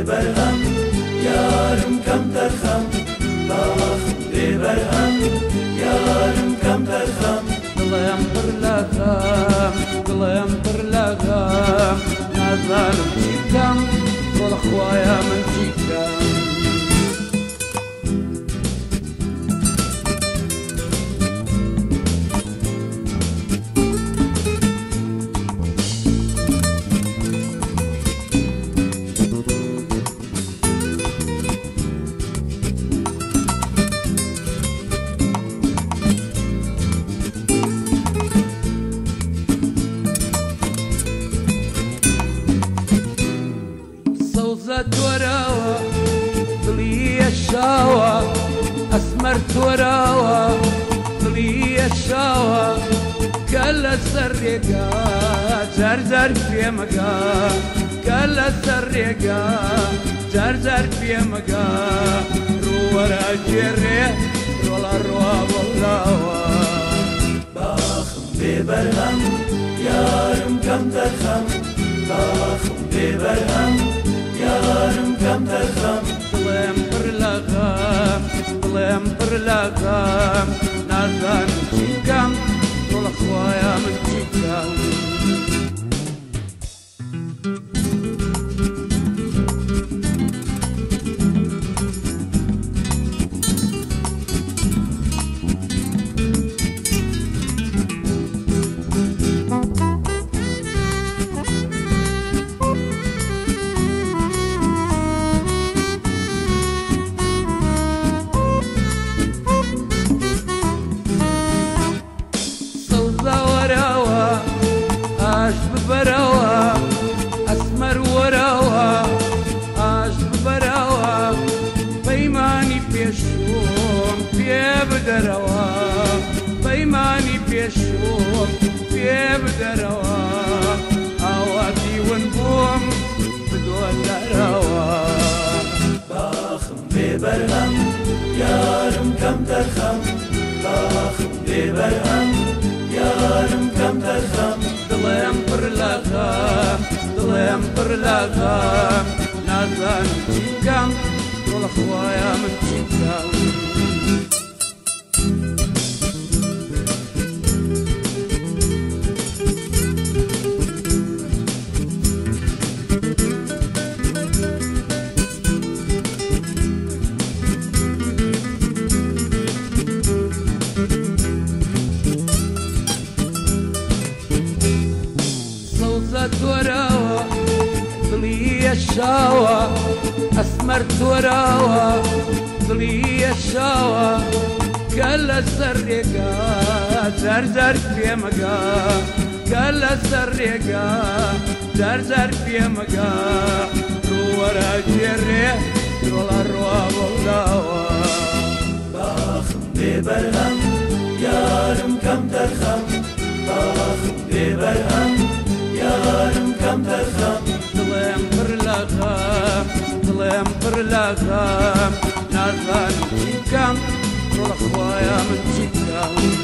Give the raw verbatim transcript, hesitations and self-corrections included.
ببرهم یارم کم ترخم باخم ببرهم یارم کم ترخم دڵێم پڕ لە غەم دڵێم پڕ لە غەم نازانم چی بکەم وەڵە خوایە من چی بکەم تۆراوە دڵیە شاوە ئەسمەر تۆراوە دڵیە شاوە کە لەسەر ڕێگا جارجار پێمەگا کە لەسەر ڕێگا جارجار پێمەگا ڕووەرە گێڕێ ڕۆڵە ڕوا بەڵاوە باخم بێبەرهەم یارم کەم تەرخەم باخم بێبەرهەم یارم کەم تەرخەم دڵێم پڕ لە غەم دڵێم پڕ لە غەم نازانم چی بکەم وەڵە خوایە من چی بکەم ببەرەوە ئەسمەر وەرەوە ئاش ببەرەوە پەیمانی پێشوم پێ بدەرەوە پەیمانی پێشوم پێ بدەرەوە ئاواتی ون بووم بدۆدەرەوە باخم بێبەرهەم یارم کەم تەرخەم باخم بێبەرهەم یارم کەم تەرخەم دڵێم پڕ لە غەم دڵێم پڕ لە غەم نازانم چی بکەم وەڵە خوایە من چی بکەم تۆراوە دڵیە شاوە ئەسمەر تۆراوە دڵیە شاوە کە لەسەر ڕێگا جارجار پێمەگا کە لەسەر ڕێگا جارجار پێمەگا ڕووەرە گێڕێ ڕۆڵە ڕوا بەڵاوە باخم بێبەرهەم یارم کەم تەرخەم باخم بێبەرهەم یارم کەم تەرخەم دڵێم پڕ لە غەم دڵێم پڕ لە غەم نازانم چی بکەم وەڵە خوایە من چی بکەم